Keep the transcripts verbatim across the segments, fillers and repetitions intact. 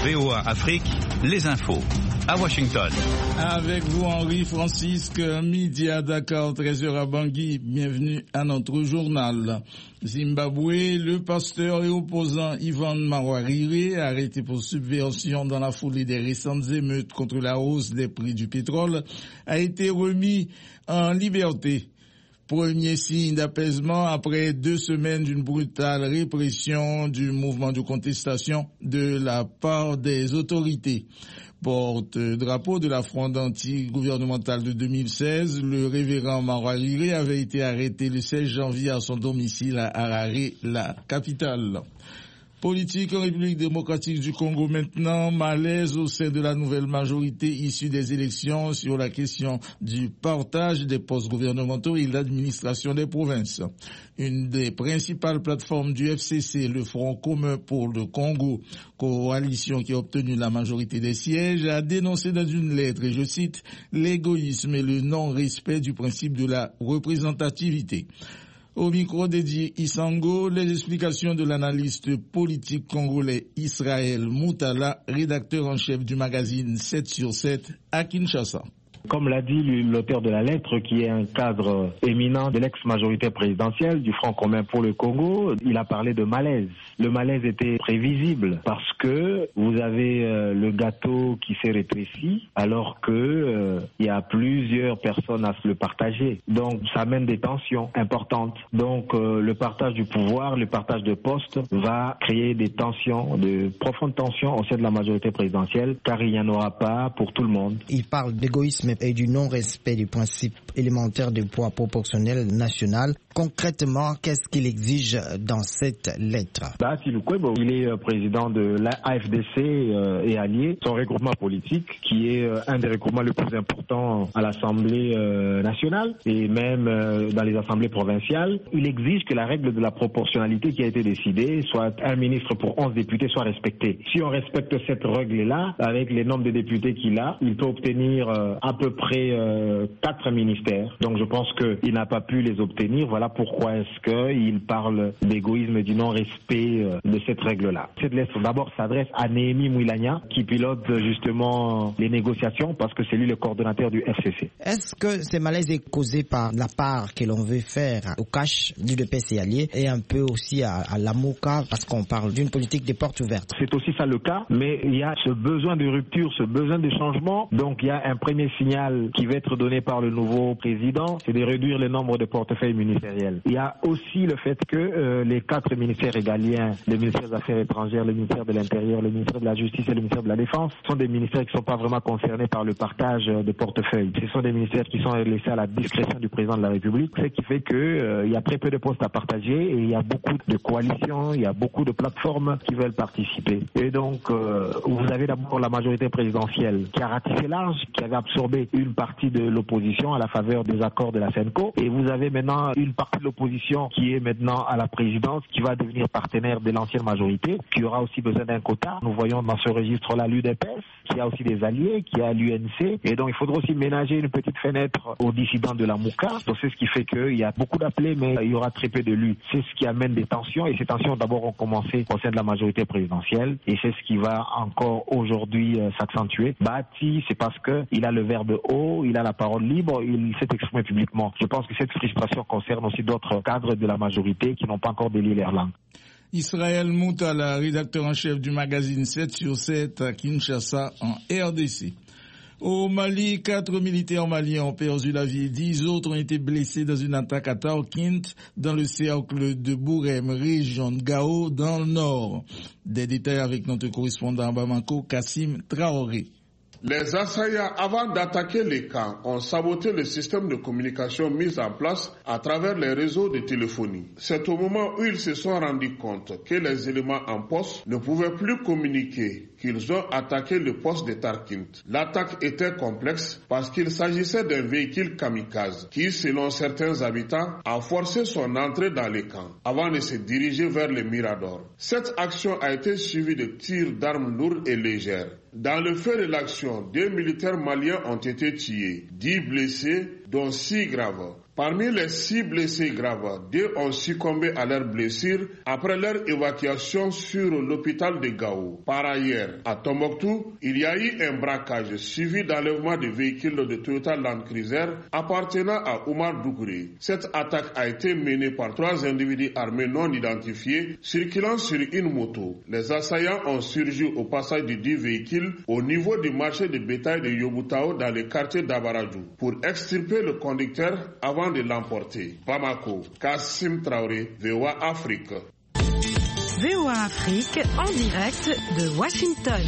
V O A Afrique, les infos. À Washington. Avec vous, Henri Francisque, midi à Dakar, treize heures à Bangui. Bienvenue à notre journal. Zimbabwe, le pasteur et opposant Ivan Mawarire, arrêté pour subversion dans la foulée des récentes émeutes contre la hausse des prix du pétrole, a été remis en liberté. Premier signe d'apaisement après deux semaines d'une brutale répression du mouvement de contestation de la part des autorités. Porte-drapeau de la fronde anti-gouvernementale de deux mille seize, le révérend Mawarire avait été arrêté le seize janvier à son domicile à Harare, la capitale. Politique en République démocratique du Congo maintenant, malaise au sein de la nouvelle majorité issue des élections sur la question du partage des postes gouvernementaux et l'administration des provinces. Une des principales plateformes du F C C, le Front commun pour le Congo, coalition qui a obtenu la majorité des sièges, a dénoncé dans une lettre, et je cite, l'égoïsme et le non-respect du principe de la représentativité. Au micro dédié Isango, les explications de l'analyste politique congolais Israël Moutala, rédacteur en chef du magazine sept sur sept à Kinshasa. Comme l'a dit l'auteur de la lettre, qui est un cadre éminent de l'ex-majorité présidentielle du Front commun pour le Congo, il a parlé de malaise. Le malaise était prévisible parce que vous avez euh, le gâteau qui s'est rétréci alors que euh, il y a plusieurs personnes à se le partager. Donc ça amène des tensions importantes. Donc euh, le partage du pouvoir, le partage de postes va créer des tensions, de profondes tensions au sein de la majorité présidentielle, car il n'y en aura pas pour tout le monde. Il parle d'égoïsme et du non-respect du principe élémentaire du poids proportionnel national. Concrètement, qu'est-ce qu'il exige dans cette lettre? Bah, il est président de l'A F D C euh, et allié, son regroupement politique, qui est euh, un des regroupements les plus importants à l'Assemblée euh, nationale et même euh, dans les assemblées provinciales. Il exige que la règle de la proportionnalité qui a été décidée, soit un ministre pour onze députés, soit respectée. Si on respecte cette règle-là, avec les nombres de députés qu'il a, il peut obtenir euh, à peu près euh, quatre ministères. Donc je pense qu'il n'a pas pu les obtenir. Voilà pourquoi est-ce qu'il parle d'égoïsme et du non-respect euh, de cette règle-là. Cette lettre d'abord s'adresse à Néhémie Mouilania, qui pilote justement les négociations parce que c'est lui le coordonnateur du F C C. Est-ce que ce malaise est causé par la part que l'on veut faire au cash du D P C allié et un peu aussi à, à la MOCA parce qu'on parle d'une politique des portes ouvertes? C'est aussi ça le cas, mais il y a ce besoin de rupture, ce besoin de changement. Donc il y a un premier signal qui va être donné par le nouveau président, c'est de réduire le nombre de portefeuilles ministériels. Il y a aussi le fait que euh, les quatre ministères régaliens, le ministère des Affaires étrangères, le ministère de l'Intérieur, le ministère de la Justice et le ministère de la Défense, sont des ministères qui ne sont pas vraiment concernés par le partage de portefeuilles. Ce sont des ministères qui sont laissés à la discrétion du président de la République, ce qui fait qu'il euh, y a très peu de postes à partager et il y a beaucoup de coalitions, il y a beaucoup de plateformes qui veulent participer. Et donc, euh, vous avez d'abord la majorité présidentielle qui a ratissé large, qui avait absorbé une partie de l'opposition à la faveur des accords de la CENCO. Et vous avez maintenant une partie de l'opposition qui est maintenant à la présidence, qui va devenir partenaire de l'ancienne majorité, qui aura aussi besoin d'un quota. Nous voyons dans ce registre-là l'U D P S, qui a aussi des alliés, qui a l'U N C. Et donc, il faudra aussi ménager une petite fenêtre aux dissidents de la MOCA. Donc, c'est ce qui fait qu'il y a beaucoup d'appelés, mais il y aura très peu d'élus. C'est ce qui amène des tensions. Et ces tensions, d'abord, ont commencé au sein de la majorité présidentielle. Et c'est ce qui va encore aujourd'hui euh, s'accentuer. Bati, c'est parce qu'il a le verbe haut, il a la parole libre, il s'est exprimé publiquement. Je pense que cette frustration concerne aussi d'autres cadres de la majorité qui n'ont pas encore délié leur langue. Israël Moutala, rédacteur en chef du magazine sept sur sept à Kinshasa en R D C. Au Mali, quatre militaires maliens ont perdu la vie. Dix autres ont été blessés dans une attaque à Taokint, dans le cercle de Bourem, région de Gao, dans le nord. Des détails avec notre correspondant à Bamako, Kassim Traoré. Les assaillants, avant d'attaquer les camps, ont saboté le système de communication mis en place à travers les réseaux de téléphonie. C'est au moment où ils se sont rendus compte que les éléments en poste ne pouvaient plus communiquer qu'ils ont attaqué le poste de Tarkint. L'attaque était complexe parce qu'il s'agissait d'un véhicule kamikaze qui, selon certains habitants, a forcé son entrée dans les camps avant de se diriger vers le Mirador. Cette action a été suivie de tirs d'armes lourdes et légères. Dans le feu de l'action, deux militaires maliens ont été tués, dix blessés, dont six graves. Parmi les six blessés graves, deux ont succombé à leurs blessures après leur évacuation sur l'hôpital de Gao. Par ailleurs, à Tombouctou, il y a eu un braquage suivi d'enlèvement de véhicules de Toyota Land Cruiser appartenant à Oumar Dougouré. Cette attaque a été menée par trois individus armés non identifiés circulant sur une moto. Les assaillants ont surgi au passage de dix véhicules au niveau du marché de bétail de Yobutao dans le quartier d'Abaradjou pour extirper le conducteur avant de l'emporter. Bamako, Kassim Traoré, V O A Afrique. V O A Afrique en direct de Washington.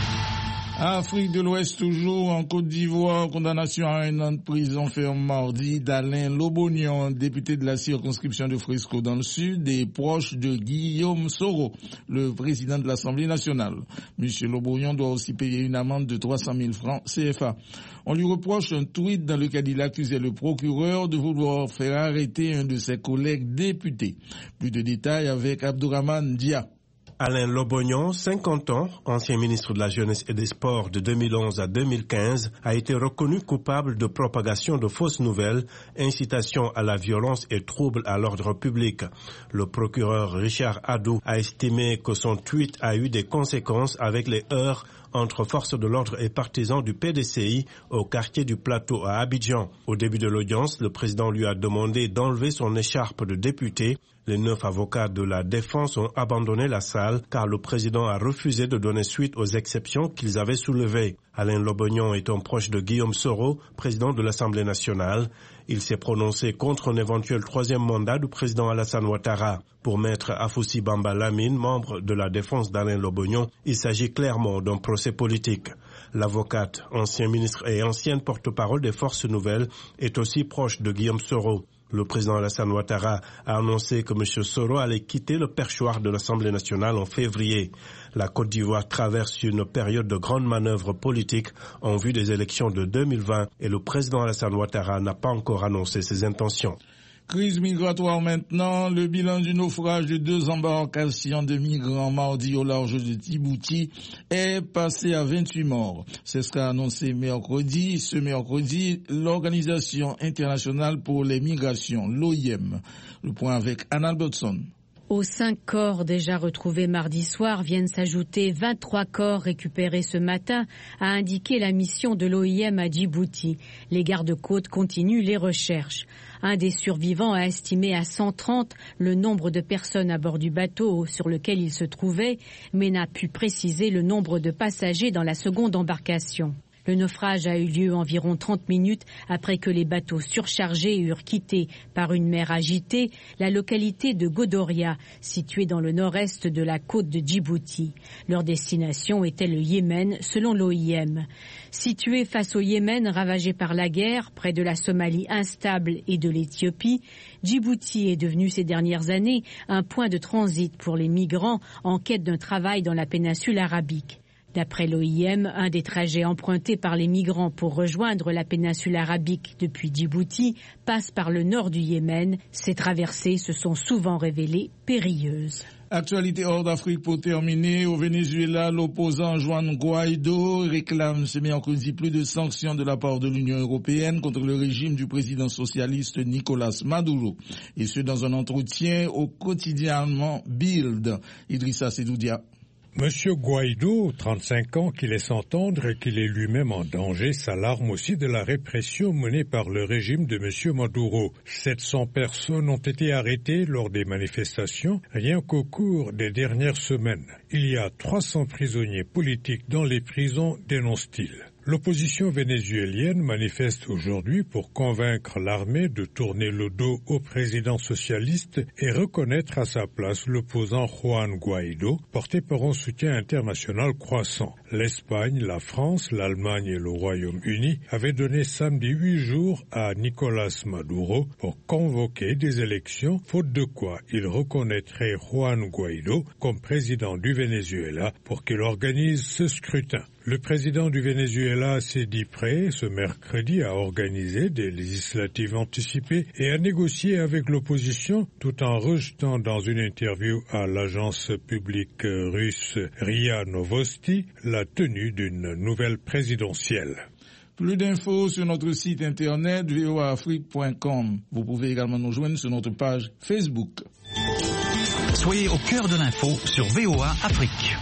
Afrique de l'Ouest toujours, en Côte d'Ivoire, condamnation à un an de prison ferme mardi d'Alain Lobognon, député de la circonscription de Frisco dans le Sud et proche de Guillaume Soro, le président de l'Assemblée nationale. Monsieur Lobognon doit aussi payer une amende de trois cent mille francs C F A. On lui reproche un tweet dans lequel il accusait le procureur de vouloir faire arrêter un de ses collègues députés. Plus de détails avec Abdourahmane Dia. Alain Lobognon, cinquante ans, ancien ministre de la Jeunesse et des Sports de deux mille onze à deux mille quinze, a été reconnu coupable de propagation de fausses nouvelles, incitation à la violence et trouble à l'ordre public. Le procureur Richard Adou a estimé que son tweet a eu des conséquences avec les heurts entre forces de l'ordre et partisans du P D C I au quartier du Plateau à Abidjan. Au début de l'audience, le président lui a demandé d'enlever son écharpe de député. Les neuf avocats de la défense ont abandonné la salle car le président a refusé de donner suite aux exceptions qu'ils avaient soulevées. Alain Lobognon est un proche de Guillaume Soro, président de l'Assemblée nationale. Il s'est prononcé contre un éventuel troisième mandat du président Alassane Ouattara. Pour maître Afoussi Bamba Lamine, membre de la défense d'Alain Lobognon, il s'agit clairement d'un procès politique. L'avocate, ancien ministre et ancienne porte-parole des Forces Nouvelles, est aussi proche de Guillaume Soro. Le président Alassane Ouattara a annoncé que M. Soro allait quitter le perchoir de l'Assemblée nationale en février. La Côte d'Ivoire traverse une période de grandes manœuvres politiques en vue des élections de deux mille vingt et le président Alassane Ouattara n'a pas encore annoncé ses intentions. Crise migratoire maintenant, le bilan du naufrage de deux embarcations de migrants mardi au large de Djibouti est passé à vingt-huit morts. C'est ce qu'a annoncé mercredi, ce mercredi, l'Organisation internationale pour les migrations, l'O I M. Le point avec Anna Albertson. Aux cinq corps déjà retrouvés mardi soir viennent s'ajouter vingt-trois corps récupérés ce matin, a indiqué la mission de l'O I M à Djibouti. Les gardes-côtes continuent les recherches. Un des survivants a estimé à cent trente le nombre de personnes à bord du bateau sur lequel il se trouvait, mais n'a pu préciser le nombre de passagers dans la seconde embarcation. Le naufrage a eu lieu environ trente minutes après que les bateaux surchargés eurent quitté par une mer agitée la localité de Godoria, située dans le nord-est de la côte de Djibouti. Leur destination était le Yémen, selon l'O I M. Situé face au Yémen ravagé par la guerre, près de la Somalie instable et de l'Éthiopie, Djibouti est devenu ces dernières années un point de transit pour les migrants en quête d'un travail dans la péninsule arabique. D'après l'O I M, un des trajets empruntés par les migrants pour rejoindre la péninsule arabique depuis Djibouti passe par le nord du Yémen. Ces traversées se sont souvent révélées périlleuses. Actualité hors d'Afrique pour terminer. Au Venezuela, l'opposant Juan Guaido réclame ce mercredi plus de sanctions de la part de l'Union européenne contre le régime du président socialiste Nicolás Maduro. Et ce, dans un entretien au quotidien Bild. Idrissa Sedoudia. Monsieur Guaido, trente-cinq ans, qui laisse entendre qu'il est lui-même en danger, s'alarme aussi de la répression menée par le régime de Monsieur Maduro. sept cents personnes ont été arrêtées lors des manifestations, rien qu'au cours des dernières semaines. Il y a trois cents prisonniers politiques dans les prisons, dénonce-t-il. L'opposition vénézuélienne manifeste aujourd'hui pour convaincre l'armée de tourner le dos au président socialiste et reconnaître à sa place l'opposant Juan Guaido, porté par un soutien international croissant. L'Espagne, la France, l'Allemagne et le Royaume-Uni avaient donné samedi huit jours à Nicolás Maduro pour convoquer des élections, faute de quoi il reconnaîtrait Juan Guaido comme président du Venezuela pour qu'il organise ce scrutin. Le président du Venezuela s'est dit prêt ce mercredi à organiser des législatives anticipées et à négocier avec l'opposition tout en rejetant dans une interview à l'agence publique russe R I A Novosti la tenue d'une nouvelle présidentielle. Plus d'infos sur notre site internet v o a afrique point com. Vous pouvez également nous joindre sur notre page Facebook. Soyez au cœur de l'info sur V O A Afrique.